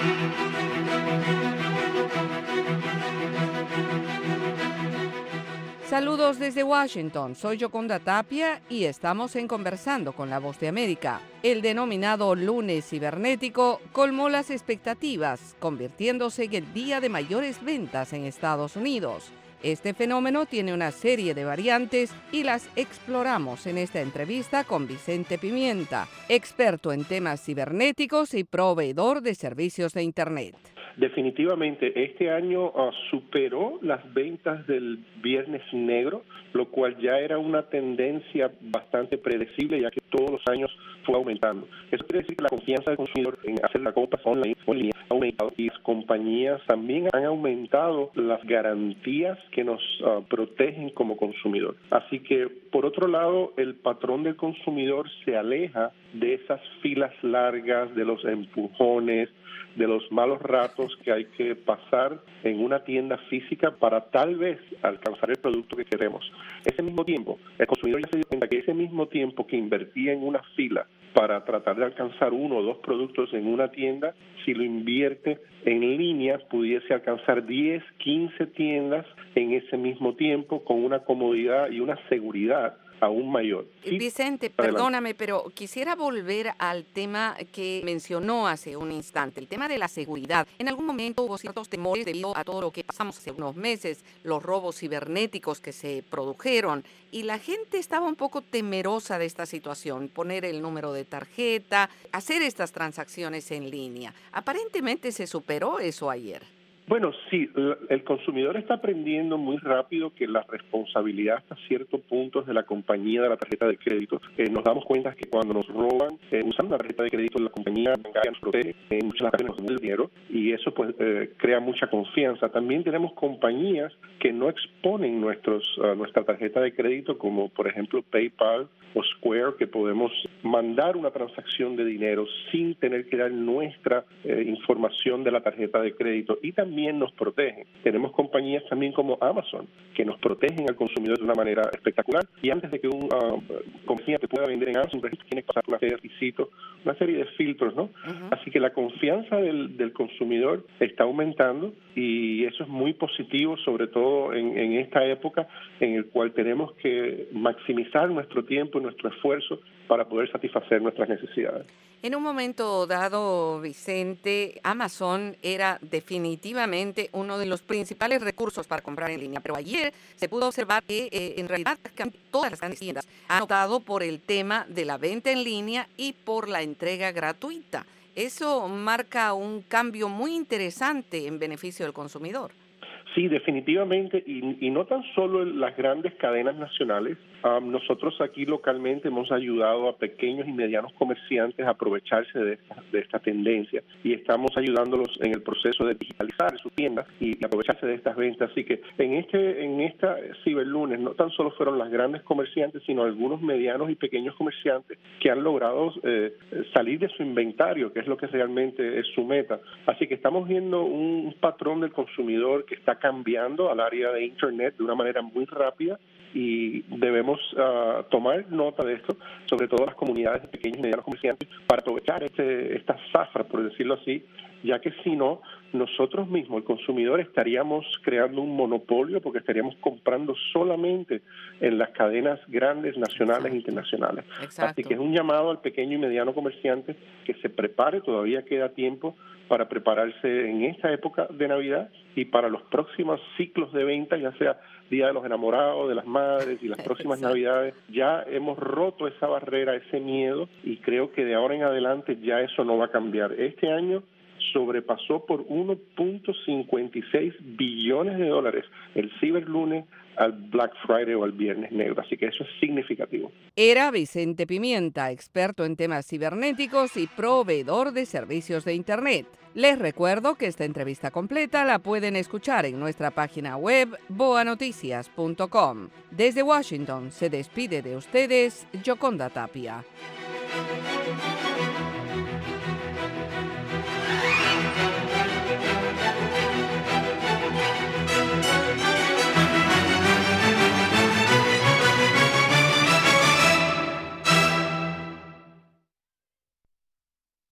Saludos desde Washington, soy Yoconda Tapia y estamos en Conversando con la Voz de América. El denominado lunes cibernético colmó las expectativas, convirtiéndose en el día de mayores ventas en Estados Unidos. Este fenómeno tiene una serie de variantes y las exploramos en esta entrevista con Vicente Pimienta, experto en temas cibernéticos y proveedor de servicios de Internet. Definitivamente, este año superó las ventas del Viernes Negro, lo cual ya era una tendencia bastante predecible, ya que todos los años fue aumentando. Eso quiere decir que la confianza del consumidor en hacer las compras online o en línea ha aumentado y las compañías también han aumentado las garantías que nos protegen como consumidor. Así que, por otro lado, el patrón del consumidor se aleja de esas filas largas, de los empujones, de los malos ratos que hay que pasar en una tienda física para tal vez alcanzar el producto que queremos. Ese mismo tiempo, el consumidor ya se dio cuenta que ese mismo tiempo que invertía en una fila para tratar de alcanzar uno o dos productos en una tienda, si lo invierte en línea, pudiese alcanzar 10, 15 tiendas en ese mismo tiempo con una comodidad y una seguridad aún mayor. ¿Sí? Vicente, perdóname, pero quisiera volver al tema que mencionó hace un instante, el tema de la seguridad. En algún momento hubo ciertos temores debido a todo lo que pasamos hace unos meses, los robos cibernéticos que se produjeron, y la gente estaba un poco temerosa de esta situación, poner el número de tarjeta, hacer estas transacciones en línea. Aparentemente se superó eso ayer. Bueno, sí, el consumidor está aprendiendo muy rápido que la responsabilidad hasta ciertos puntos de la compañía de la tarjeta de crédito. Nos damos cuenta que cuando nos roban, usando la tarjeta de crédito, la compañía bancaria nos protege, muchas veces nos dan el dinero y eso pues crea mucha confianza. También tenemos compañías que no exponen nuestra tarjeta de crédito, como por ejemplo PayPal o Square, que podemos mandar una transacción de dinero sin tener que dar nuestra información de la tarjeta de crédito, y también nos protegen. Tenemos compañías también como Amazon que nos protegen al consumidor de una manera espectacular, y antes de que un compañía te pueda vender en Amazon, tiene que pasar una serie de requisitos, una serie de filtros, ¿no? Uh-huh. Así que la confianza del consumidor está aumentando y eso es muy positivo, sobre todo en esta época en el cual tenemos que maximizar nuestro tiempo y nuestro esfuerzo para poder satisfacer nuestras necesidades. En un momento dado, Vicente, Amazon era definitivamente uno de los principales recursos para comprar en línea, pero ayer se pudo observar que en realidad todas las grandes tiendas han optado por el tema de la venta en línea y por la entrega gratuita. Eso marca un cambio muy interesante en beneficio del consumidor. Sí, definitivamente, y no tan solo en las grandes cadenas nacionales. Nosotros aquí localmente hemos ayudado a pequeños y medianos comerciantes a aprovecharse de esta tendencia, y estamos ayudándolos en el proceso de digitalizar sus tiendas y aprovecharse de estas ventas. Así que en esta Ciberlunes no tan solo fueron las grandes comerciantes, sino algunos medianos y pequeños comerciantes que han logrado salir de su inventario, que es lo que realmente es su meta. Así que estamos viendo un patrón del consumidor que está cambiando al área de Internet de una manera muy rápida, y debemos tomar nota de esto, sobre todo las comunidades de pequeños y medianos comerciantes, para aprovechar esta zafra, por decirlo así, ya que si no, nosotros mismos, el consumidor, estaríamos creando un monopolio porque estaríamos comprando solamente en las cadenas grandes, nacionales e internacionales. Exacto. Así que es un llamado al pequeño y mediano comerciante que se prepare, todavía queda tiempo para prepararse en esta época de Navidad y para los próximos ciclos de venta, ya sea Día de los Enamorados, de las Madres y las próximas Navidades. Ya hemos roto esa barrera, ese miedo, y creo que de ahora en adelante ya eso no va a cambiar. Este año sobrepasó por 1.56 billones de dólares el Ciberlunes al Black Friday o al Viernes Negro, así que eso es significativo. Era Vicente Pimienta, experto en temas cibernéticos y proveedor de servicios de Internet. Les recuerdo que esta entrevista completa la pueden escuchar en nuestra página web boanoticias.com. Desde Washington se despide de ustedes Yoconda Tapia.